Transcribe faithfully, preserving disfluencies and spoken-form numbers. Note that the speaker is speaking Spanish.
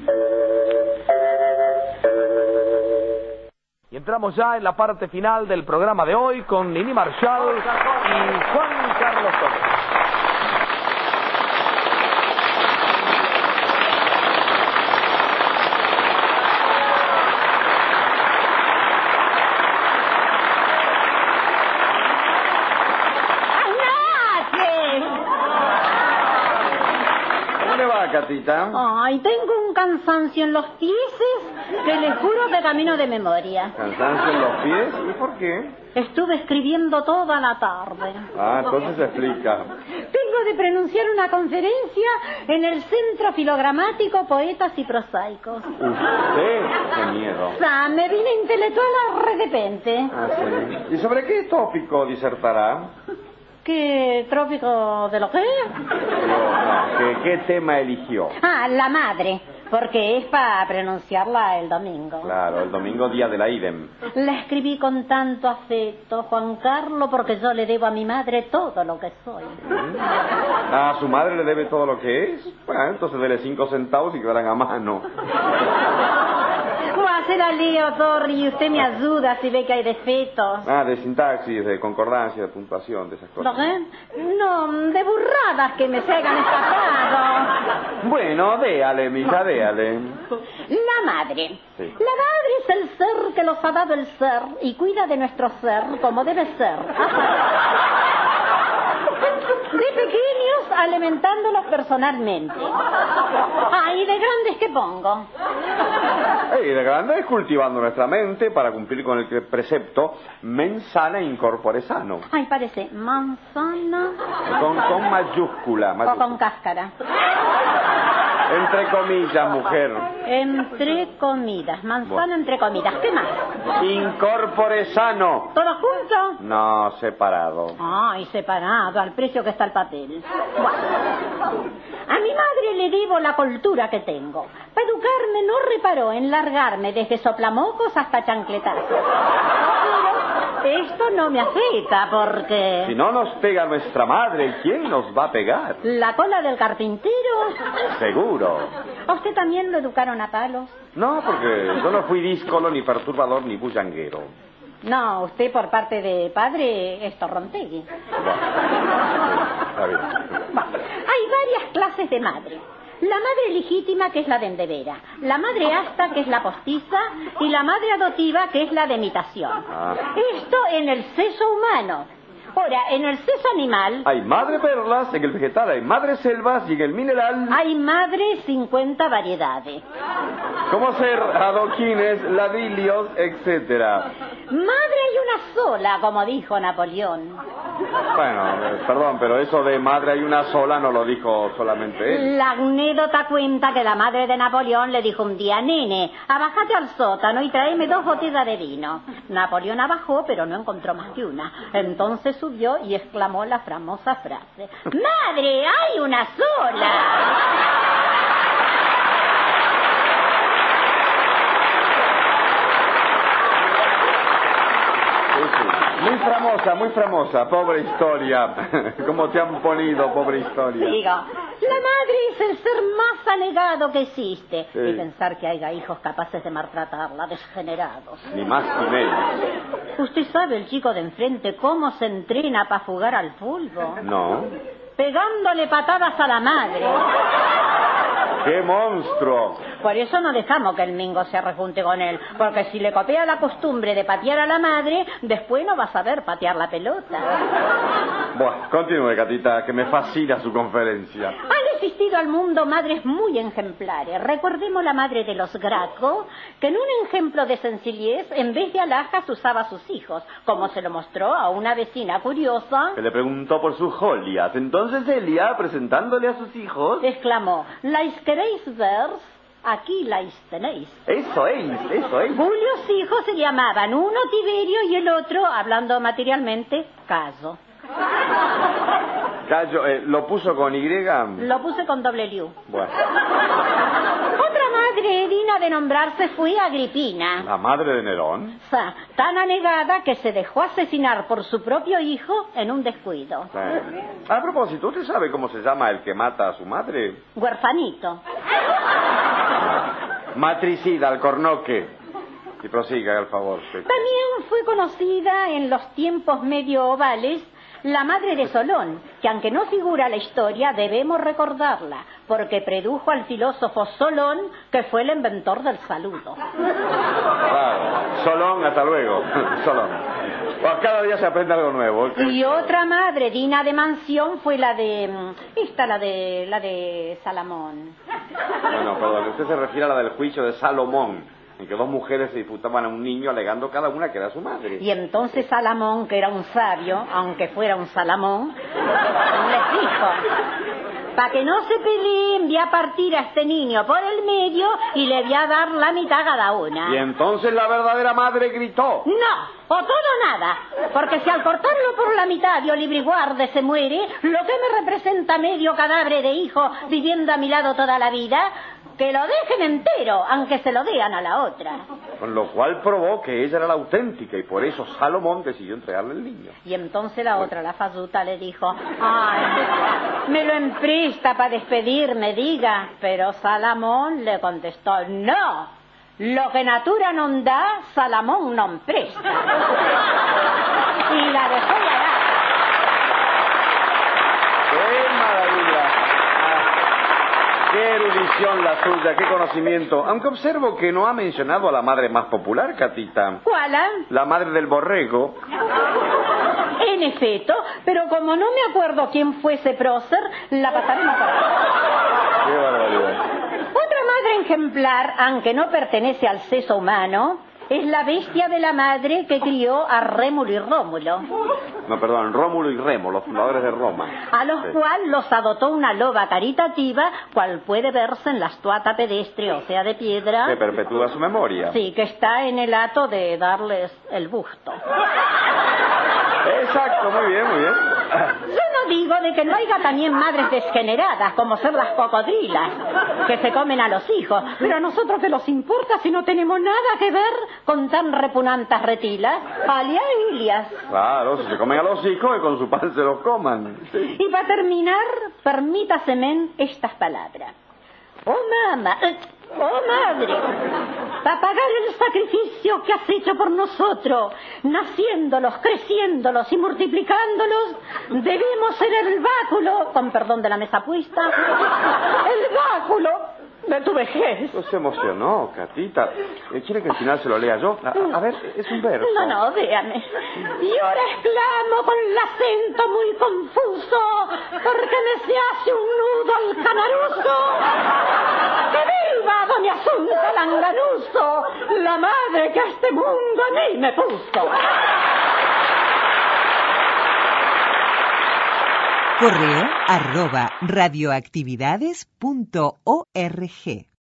Y entramos ya en la parte final del programa de hoy con Nini Marshall y Juan Carlos Torres. Catita. Ay, tengo un cansancio en los pies que les juro que camino de memoria. ¿Cansancio en los pies? ¿Y por qué? Estuve escribiendo toda la tarde. Ah, entonces se explica. Tengo de pronunciar una conferencia en el Centro Filogramático Poetas y Prosaicos. ¿Usted? ¡Qué miedo! O sea, me vine intelectual a de repente. Ah, sí. ¿Y sobre qué tópico disertará? ¿Qué trópico de lo que? No, ¿qué, ¿Qué tema eligió? Ah, la madre, porque es para pronunciarla el domingo. Claro, el domingo día de la idem. La escribí con tanto afecto, Juan Carlos, porque yo le debo a mi madre todo lo que soy. ¿Mm? ¿A su madre le debe todo lo que es? Bueno, entonces dele cinco centavos y quedarán a mano. ¿Cómo hacer a lío, Torri? Y usted me ayuda si ve que hay defectos. Ah, de sintaxis, de concordancia, de puntuación, de esas cosas. ¿Lo qué? No, de burradas que me se hayan escapado. Bueno, déale, mija, déale. La madre. Sí. La madre es el ser que nos ha dado el ser y cuida de nuestro ser como debe ser. De pequeños, alimentándolos personalmente. Ah, ¿y de grandes qué pongo? Y de grande es cultivando nuestra mente para cumplir con el precepto mens sana in corpore sano. Ay, parece manzana. Con, con mayúscula, mayúscula. O con cáscara. Entre comillas, mujer. Entre comidas. Manzana bueno. Entre comidas. ¿Qué más? Incorpore sano. ¿Todo junto? No, separado. Ay, separado, al precio que está el papel. Bueno. A mi madre le debo la cultura que tengo. Para educarme no reparó en largarme desde soplamocos hasta chancletazos. Pero esto no me afecta porque... Si no nos pega nuestra madre, ¿quién nos va a pegar? ¿La cola del carpintero? Seguro. ¿A usted también lo educaron a palos? No, porque yo no fui díscolo, ni perturbador, ni bullanguero. No, usted por parte de padre es Torrontegui. Está bien. Bueno, hay varias clases de madre. La madre legítima, que es la de endevera. La madre asta, que es la postiza. Y la madre adoptiva, que es la de imitación. Ah. Esto en el seso humano. Ahora, en el seso animal... Hay madre perlas, en el vegetal hay madre selvas y en el mineral... Hay madre cincuenta variedades. ¿Cómo ser adoquines, ladrillos, etcétera? Madre hay una sola, como dijo Napoleón. Bueno, eh, perdón, pero eso de madre hay una sola no lo dijo solamente él. La anécdota cuenta que la madre de Napoleón le dijo un día: nene, abajate al sótano y tráeme dos botellas de vino. Napoleón abajó, pero no encontró más que una. Entonces subió y exclamó la famosa frase: ¡Madre, hay una sola! Muy famosa, muy famosa, pobre historia. ¿Cómo te han ponido, pobre historia? Digo, la madre es el ser más anegado que existe. Sí. Y pensar que haya hijos capaces de maltratarla, degenerados. Ni más ni menos. ¿Usted sabe, el chico de enfrente, cómo se entrena para jugar al fútbol? No. Pegándole patadas a la madre. ¡Qué monstruo! Por eso no dejamos que el Mingo se rejunte con él, porque si le copia la costumbre de patear a la madre, después no va a saber patear la pelota. Bueno, continúe, Catita, que me fascina su conferencia. Han existido al mundo madres muy ejemplares. Recordemos la madre de los Graco, que en un ejemplo de sencillez, en vez de alhajas usaba a sus hijos, como se lo mostró a una vecina curiosa. Que le preguntó por sus jolias. Entonces Elia, presentándole a sus hijos, exclamó: ¿Las queréis ver? Aquí las tenéis. Eso es, eso es. Cuyos hijos se llamaban uno Tiberio y el otro, hablando materialmente, Cayo. Cayo, eh, ¿lo puso con Y? Lo puse con doble liu. Bueno. Otra madre digna de nombrarse fue Agripina. ¿La madre de Nerón? O sea, tan anegada que se dejó asesinar por su propio hijo en un descuido. Sí. A propósito, ¿usted sabe cómo se llama el que mata a su madre? Huerfanito. Matricida, alcornoque. Y prosiga, al favor. Sí. También fue conocida en los tiempos medievales la madre de Solón, que aunque no figura la historia, debemos recordarla, porque produjo al filósofo Solón, que fue el inventor del saludo. Claro. Solón, hasta luego. Solón. Pues cada día se aprende algo nuevo. Y otra madre digna de mansión fue la de... Esta, la de... la de Salomón. Bueno, perdón, usted se refiere a la del juicio de Salomón, en que dos mujeres se disputaban a un niño alegando cada una que era su madre. Y entonces Salomón, que era un sabio, aunque fuera un Salamón, les dijo: para que no se peleen, voy a partir a este niño por el medio y le voy a dar la mitad a cada una. Y entonces la verdadera madre gritó: no, o todo o nada, porque si al cortarlo por la mitad y Olibriguarde se muere, lo que me representa medio cadáver de hijo viviendo a mi lado toda la vida, que lo dejen entero, aunque se lo digan a la otra. Con lo cual probó que ella era la auténtica y por eso Salomón decidió entregarle el niño. Y entonces la otra, la fazuta, le dijo: ay, me lo empresta para despedirme, diga. Pero Salomón le contestó: no, lo que natura non da, Salomón non presta. Y la dejó llorar. ¡Qué maravilla! ¡Qué erudición la suya! ¡Qué conocimiento! Aunque observo que no ha mencionado a la madre más popular, Catita. ¿Cuál? La madre del borrego. En efecto, pero como no me acuerdo quién fue ese prócer, la pasaremos por ahí. ¡Qué barbaridad! Otra madre ejemplar, aunque no pertenece al sexo humano, es la bestia de la madre que crió a Rémulo y Rómulo. No, perdón, Rómulo y Remo, los fundadores de Roma. A los sí. cuales los adoptó una loba caritativa, cual puede verse en la estuata pedestre, o sea, de piedra. Que perpetúa su memoria. Sí, que está en el acto de darles el busto. Exacto, muy bien, muy bien. Yo no digo de que no haya también madres desgeneradas, como ser las cocodrilas, que se comen a los hijos, pero a nosotros qué nos importa si no tenemos nada que ver con tan repugnantes retilas, alias e ilias. Claro, si se comen a los hijos, que con su pan se los coman. Sí. Y para terminar, permítaseme estas palabras. Oh, mamá... ¡Oh, madre! Para pagar el sacrificio que has hecho por nosotros, naciéndolos, creciéndolos y multiplicándolos, debemos ser el báculo, con perdón de la mesa puesta, el báculo de tu vejez. Pues se emocionó, Catita. ¿Quiere que al final se lo lea yo? A, a ver, es un verso. No, no, véame. Y ahora exclamo con el acento muy confuso, porque me se hace un nudo al canaruso. ¡Que viva doña Asunta Langanuso, la madre que a este mundo a mí me puso! Correo arroba radioactividades punto org